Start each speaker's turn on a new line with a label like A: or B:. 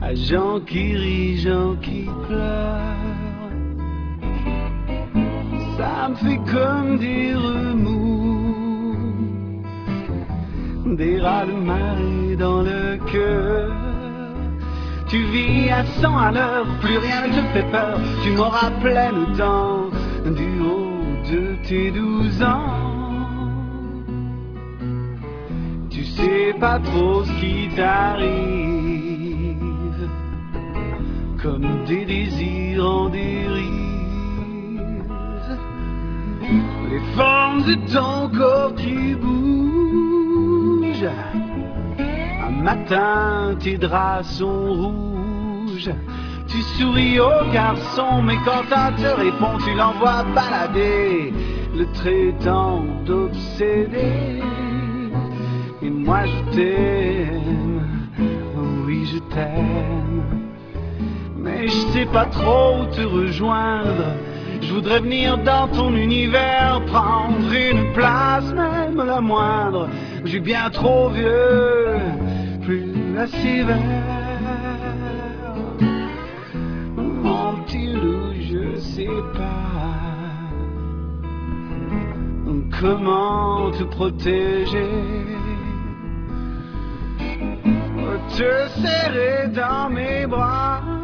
A: à gens qui rient, gens qui pleurent. Ça me fait comme des remous, des raz-de-marée dans le cœur. Tu vis à 100 à l'heure, plus rien ne te fait peur. Tu m'auras pleine dents du haut de tes 12 ans. Tu sais pas trop ce qui t'arrive, comme des désirs en dérive. Les formes de ton corps qui bougent. Un matin, tes draps sont rouges. Tu souris au garçon, mais quand un te répond, tu l'envoies balader, le traitant d'obsédé. Et moi je t'aime, oui je t'aime, mais je sais pas trop où te rejoindre. Je voudrais venir dans ton univers, prendre une place, même la moindre. Je suis bien trop vieux, plus assez vert. Mon petit loup, je sais pas comment te protéger, te serrer dans mes bras.